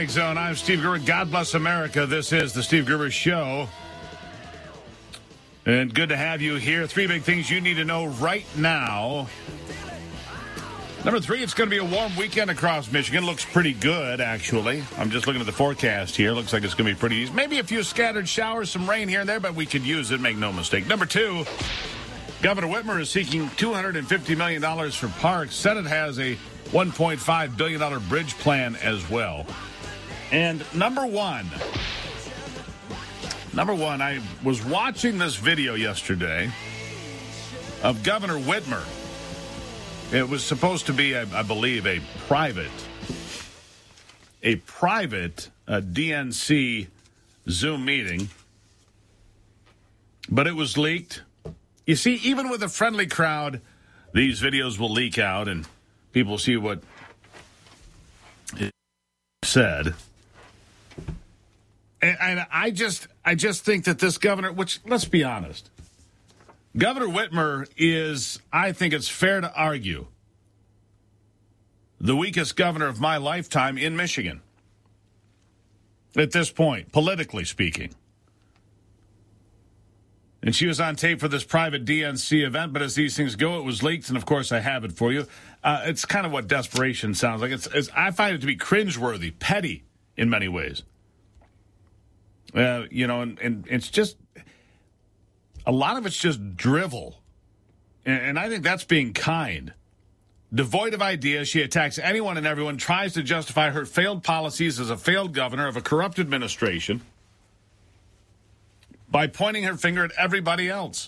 Strike Zone. I'm Steve Gruber. God bless America. This is the Steve Gruber Show. And good to have you here. Three big things you need to know right now. Number three, it's going to be a warm weekend across Michigan. Looks pretty good, actually. I'm just looking at the forecast here. Looks like it's going to be pretty easy. Maybe a few scattered showers, some rain here and there, but we could use it, make no mistake. Number two, Governor Whitmer is seeking $250 million for parks. Senate has a $1.5 billion bridge plan as well. And number one, I was watching this video yesterday of Governor Whitmer. It was supposed to be, I believe, a private DNC Zoom meeting, but it was leaked. You see, even with a friendly crowd, these videos will leak out and people see what it said. And I just think that this governor, which, let's be honest, Governor Whitmer is, I think it's fair to argue, the weakest governor of my lifetime in Michigan. At this point, politically speaking. And she was on tape for this private DNC event, but as these things go, it was leaked, and of course I have it for you. It's kind of what desperation sounds like. I find it to be cringeworthy, petty in many ways. And it's just, a lot of it's just drivel. And I think that's being kind. Devoid of ideas, she attacks anyone and everyone, tries to justify her failed policies as a failed governor of a corrupt administration by pointing her finger at everybody else.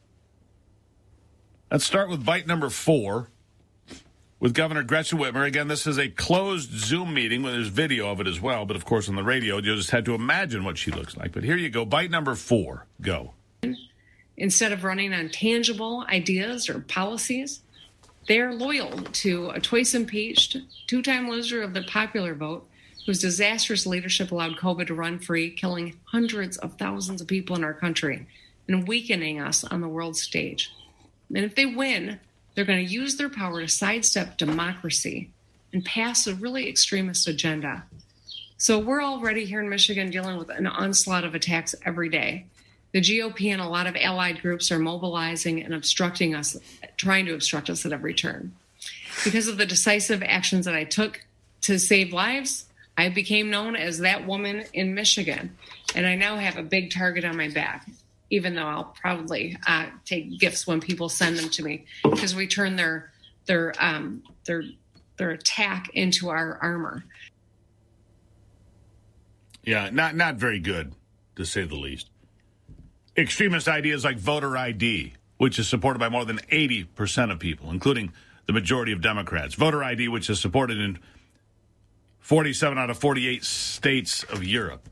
Let's start with bite number 4 with Governor Gretchen Whitmer. Again, this is a closed Zoom meeting where there's video of it as well, but of course on the radio, you just had to imagine what she looks like. But here you go, bite number 4, go. Instead of running on tangible ideas or policies, they're loyal to a twice impeached, 2-time loser of the popular vote, whose disastrous leadership allowed COVID to run free, killing hundreds of thousands of people in our country and weakening us on the world stage. And if they win, they're going to use their power to sidestep democracy and pass a really extremist agenda. So we're already here in Michigan dealing with an onslaught of attacks every day. The GOP and a lot of allied groups are mobilizing and obstructing us, trying to obstruct us at every turn. Because of the decisive actions that I took to save lives, I became known as that woman in Michigan, and I now have a big target on my back, even though I'll probably take gifts when people send them to me, because we turn their attack into our armor. Yeah, not very good, to say the least. Extremist ideas like voter ID, which is supported by more than 80% of people, including the majority of Democrats. Voter ID, which is supported in 47 out of 48 states of Europe.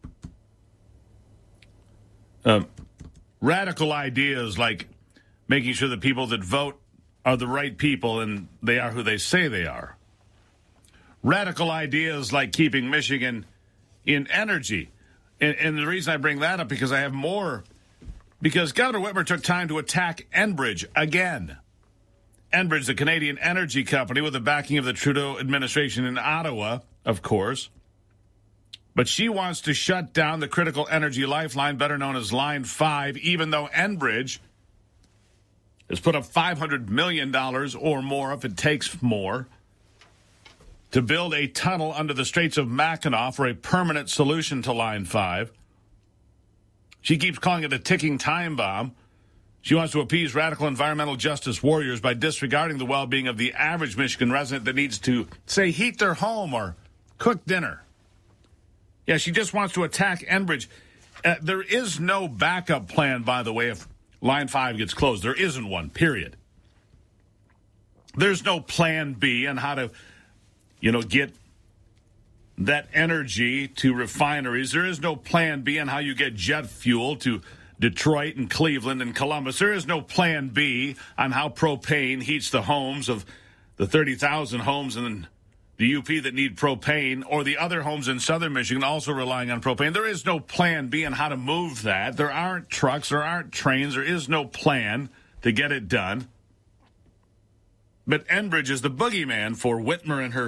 Radical ideas like making sure the people that vote are the right people and they are who they say they are. Radical ideas like keeping Michigan in energy. And the reason I bring that up because I have more, because Governor Whitmer took time to attack Enbridge again. Enbridge, the Canadian energy company with the backing of the Trudeau administration in Ottawa, of course. But she wants to shut down the critical energy lifeline, better known as Line 5, even though Enbridge has put up $500 million or more, if it takes more, to build a tunnel under the Straits of Mackinac for a permanent solution to Line 5. She keeps calling it a ticking time bomb. She wants to appease radical environmental justice warriors by disregarding the well-being of the average Michigan resident that needs to, say, heat their home or cook dinner. Yeah, she just wants to attack Enbridge. There is no backup plan, by the way, if Line 5 gets closed. There isn't one, period. There's no plan B on how to get that energy to refineries. There is no plan B on how you get jet fuel to Detroit and Cleveland and Columbus. There is no plan B on how propane heats the homes of the 30,000 homes in the UP that need propane, or the other homes in southern Michigan also relying on propane. There is no plan B on how to move that. There aren't trucks. There aren't trains. There is no plan to get it done. But Enbridge is the boogeyman for Whitmer and her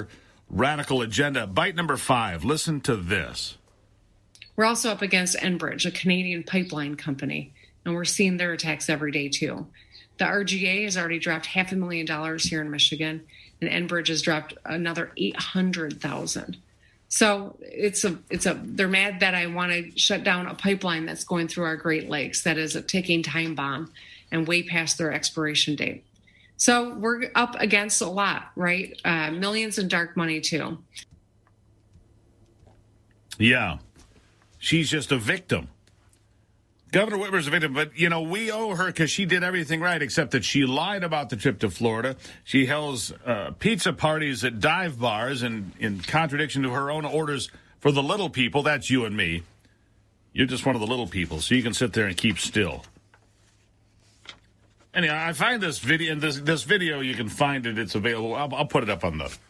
radical agenda. Bite number 5. Listen to this. We're also up against Enbridge, a Canadian pipeline company, and we're seeing their attacks every day, too. The RGA has already dropped $500,000 here in Michigan, and Enbridge has dropped another $800,000. So they're mad that I want to shut down a pipeline that's going through our Great Lakes that is a ticking time bomb and way past their expiration date. So we're up against a lot, right? Millions in dark money, too. Yeah. She's just a victim. Governor Whitmer's a victim, but, we owe her because she did everything right, except that she lied about the trip to Florida. She holds pizza parties at dive bars, and in contradiction to her own orders for the little people. That's you and me. You're just one of the little people, so you can sit there and keep still. Anyway, I find this video, and this video, you can find it. It's available. I'll put it up on the...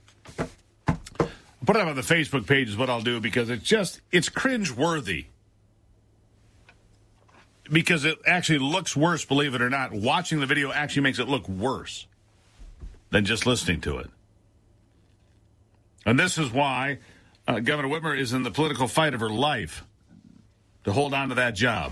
Put it up on the Facebook page is what I'll do, because it's cringe-worthy. Because it actually looks worse, believe it or not. Watching the video actually makes it look worse than just listening to it. And this is why Governor Whitmer is in the political fight of her life to hold on to that job.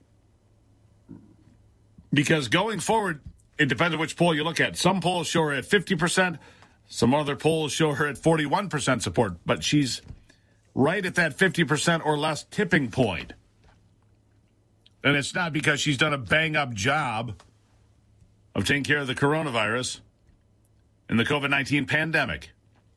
Because going forward, it depends on which poll you look at. Some polls show her at 50%. Some other polls show her at 41% support. But she's right at that 50% or less tipping point. And it's not because she's done a bang-up job of taking care of the coronavirus and the COVID-19 pandemic.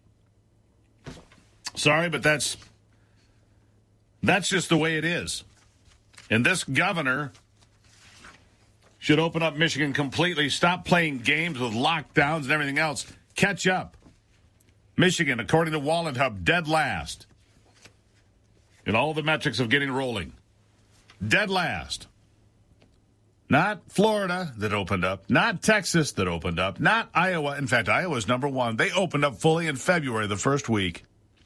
Sorry, but that's just the way it is. And this governor should open up Michigan completely, stop playing games with lockdowns and everything else. Catch up. Michigan, according to Wallet Hub, dead last in all the metrics of getting rolling. Dead last. Not Florida that opened up, not Texas that opened up, not Iowa. In fact, Iowa's number 1. They opened up fully in February, the first week.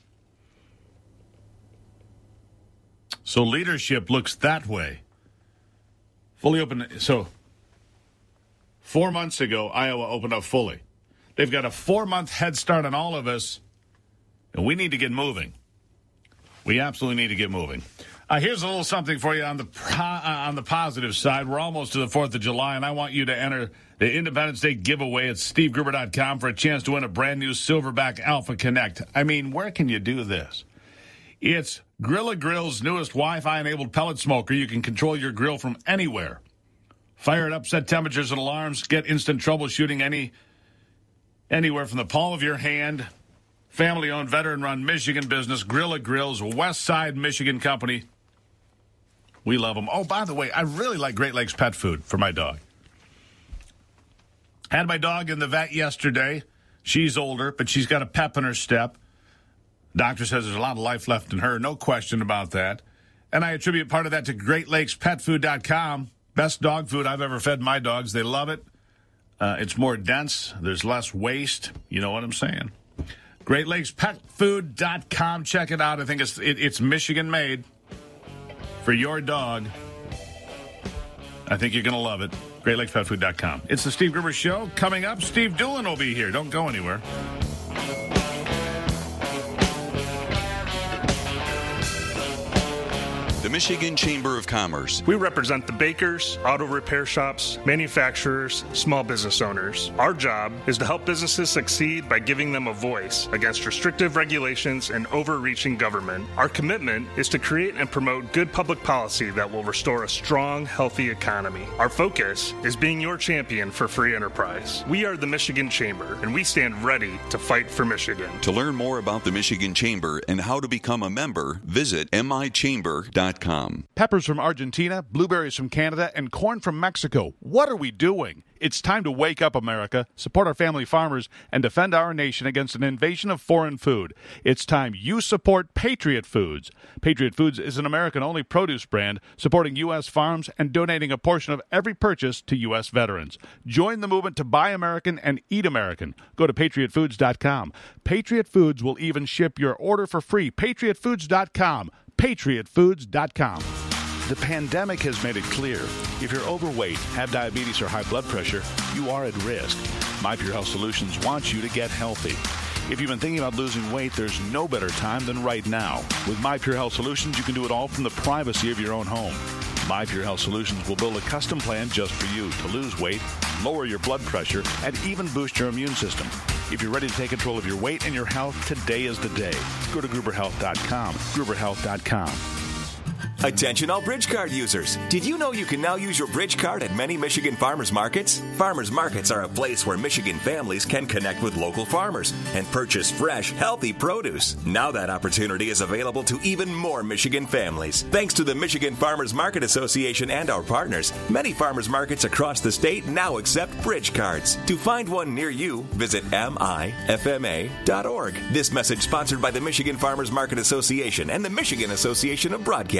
So leadership looks that way. Fully open. So 4 months ago, Iowa opened up fully. They've got a 4-month head start on all of us, and we need to get moving. We absolutely need to get moving. Here's a little something for you on the positive side. We're almost to the 4th of July, and I want you to enter the Independence Day giveaway at SteveGruber.com for a chance to win a brand new Silverback Alpha Connect. I mean, where can you do this? It's Grilla Grill's newest Wi-Fi-enabled pellet smoker. You can control your grill from anywhere. Fire it up, set temperatures and alarms, get instant troubleshooting anywhere from the palm of your hand. Family-owned, veteran-run Michigan business, Grilla Grills, West Side Michigan company. We love them. Oh, by the way, I really like Great Lakes pet food for my dog. Had my dog in the vet yesterday. She's older, but she's got a pep in her step. Doctor says there's a lot of life left in her. No question about that. And I attribute part of that to GreatLakesPetFood.com. Best dog food I've ever fed my dogs. They love it. It's more dense. There's less waste. You know what I'm saying. GreatLakesPetFood.com. Check it out. I think it's Michigan made for your dog. I think you're going to love it. GreatLakesPetFood.com. It's the Steve Gruber Show. Coming up, Steve Doolin will be here. Don't go anywhere. The Michigan Chamber of Commerce. We represent the bakers, auto repair shops, manufacturers, small business owners. Our job is to help businesses succeed by giving them a voice against restrictive regulations and overreaching government. Our commitment is to create and promote good public policy that will restore a strong, healthy economy. Our focus is being your champion for free enterprise. We are the Michigan Chamber, and we stand ready to fight for Michigan. To learn more about the Michigan Chamber and how to become a member, visit michamber.com. Peppers from Argentina, blueberries from Canada, and corn from Mexico. What are we doing? It's time to wake up, America, support our family farmers, and defend our nation against an invasion of foreign food. It's time you support Patriot Foods. Patriot Foods is an American-only produce brand supporting U.S. farms and donating a portion of every purchase to U.S. veterans. Join the movement to buy American and eat American. Go to PatriotFoods.com. Patriot Foods will even ship your order for free. PatriotFoods.com. PatriotFoods.com. The pandemic has made it clear. If you're overweight, have diabetes or high blood pressure, you are at risk. My Pure Health Solutions wants you to get healthy. If you've been thinking about losing weight, there's no better time than right now. With My Pure Health Solutions, you can do it all from the privacy of your own home. My Pure Health Solutions will build a custom plan just for you to lose weight, lower your blood pressure, and even boost your immune system. If you're ready to take control of your weight and your health, today is the day. Go to GruberHealth.com. GruberHealth.com. Attention all Bridge Card users. Did you know you can now use your Bridge Card at many Michigan farmers markets? Farmers markets are a place where Michigan families can connect with local farmers and purchase fresh, healthy produce. Now that opportunity is available to even more Michigan families. Thanks to the Michigan Farmers Market Association and our partners, many farmers markets across the state now accept Bridge Cards. To find one near you, visit mifma.org. This message sponsored by the Michigan Farmers Market Association and the Michigan Association of Broadcasters.